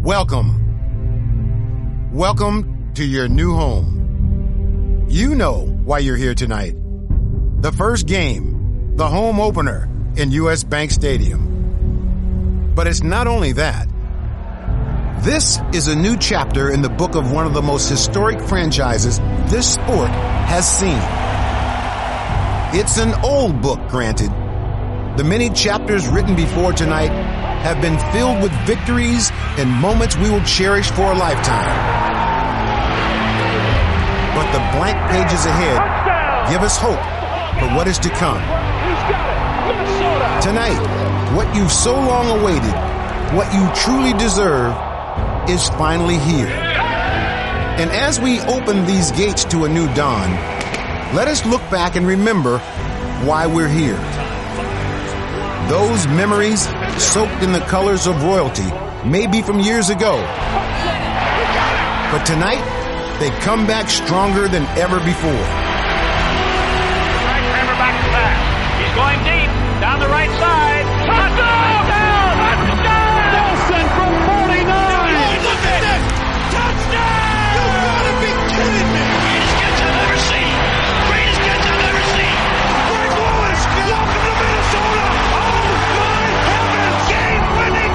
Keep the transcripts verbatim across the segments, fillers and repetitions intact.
Welcome. Welcome to your new home. You know why you're here tonight. The first game, the home opener in U S Bank Stadium. But it's not only that. This is a new chapter in the book of one of the most historic franchises this sport has seen. It's an old book, granted. The many chapters written before tonight have been filled with victories and moments we will cherish for a lifetime. But the blank pages ahead give us hope for what is to come. Tonight, what you've so long awaited, what you truly deserve, is finally here. And as we open these gates to a new dawn, let us look back and remember why we're here. Those memories, soaked in the colors of royalty, may be from years ago. But tonight, they come back stronger than ever before. Right hammer back to back. He's going deep, down the right side. Touchdown! Touchdown! Nelson from forty-nine! Look at this! Touchdown! You gotta be kidding me! Greatest catch I've ever seen! Greatest catch I've ever seen! Greg Lewis! Welcome to Minnesota! Oh my heavens! Game-winning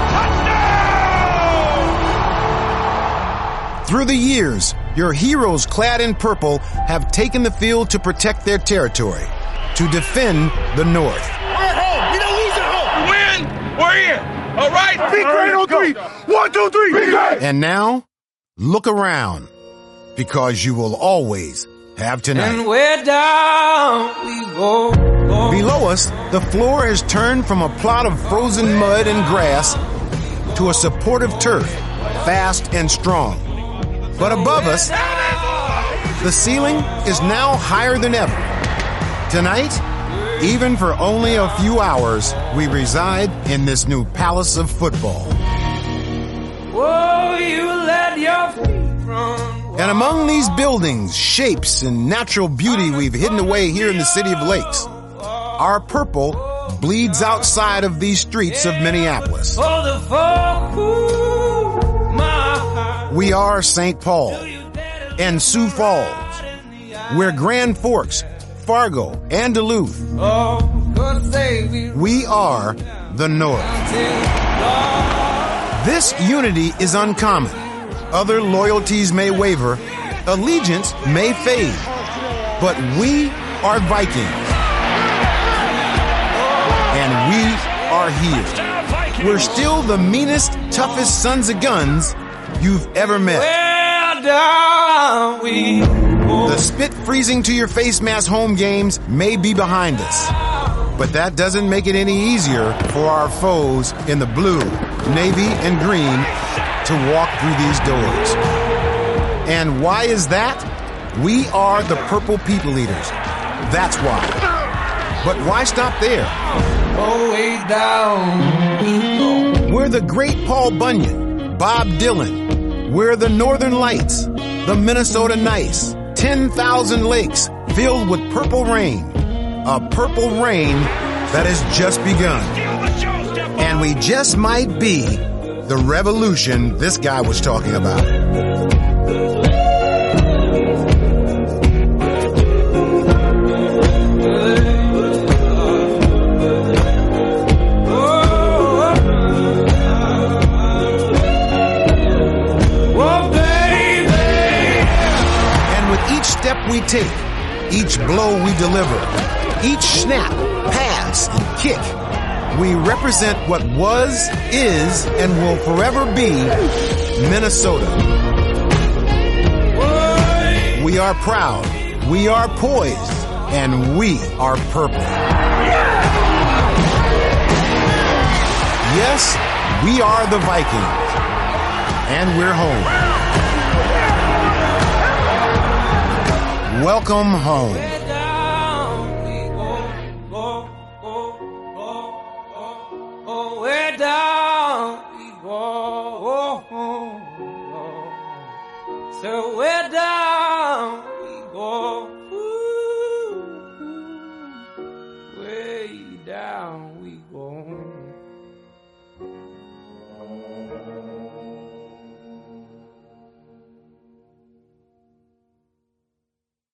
touchdown! Through the years, your heroes clad in purple have taken the field to protect their territory, to defend the North. We're at home. We don't lose at home. Win! We're here! All right! Be great on three. One, two, three. Be great. And now, look around, because you will always have tonight. And we're down we go, go. Below us, the floor has turned from a plot of frozen mud and grass to a supportive turf, fast and strong. But above us, the ceiling is now higher than ever. Tonight, even for only a few hours, we reside in this new palace of football. Whoa, you let your feet run. And among these buildings, shapes, and natural beauty we've hidden away here in the city of lakes, our purple bleeds outside of these streets of Minneapolis. For the folk who my heart. We are Saint Paul and Sioux Falls. We're Grand Forks, Fargo, and Duluth. Oh, 'cause they be We are the North. This unity is uncommon. Other loyalties may waver, allegiance may fade, but we are Vikings. And we are here. We're still the meanest, toughest sons of guns you've ever met. Well down we go. The spit freezing to your face mask home games may be behind us, but that doesn't make it any easier for our foes in the blue, navy, and green to walk through these doors. And why is that? We are the Purple People Eaters. That's why. But why stop there? Oh, way down we go. We're the great Paul Bunyan, Bob Dylan. We're the Northern Lights, the Minnesota Nice. ten thousand lakes filled with purple rain. A purple rain that has just begun. And we just might be the revolution this guy was talking about. We take, each blow we deliver, each snap, pass, and kick, we represent what was, is, and will forever be Minnesota. We are proud, we are poised, and we are purple. Yes, we are the Vikings, and we're home. Welcome home. We're down we go, go, go, go, go, go. We're down we go, go, go. So we're down.